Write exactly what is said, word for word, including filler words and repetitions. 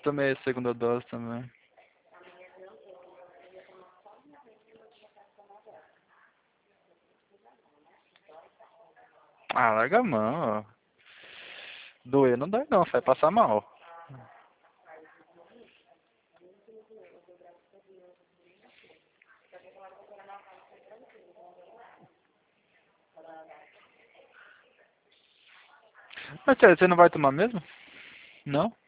tomei a segunda dose também. Ah, larga a mão, ó. Doer não dói não, você vai passar mal. Mas sério, você não vai tomar mesmo? Não?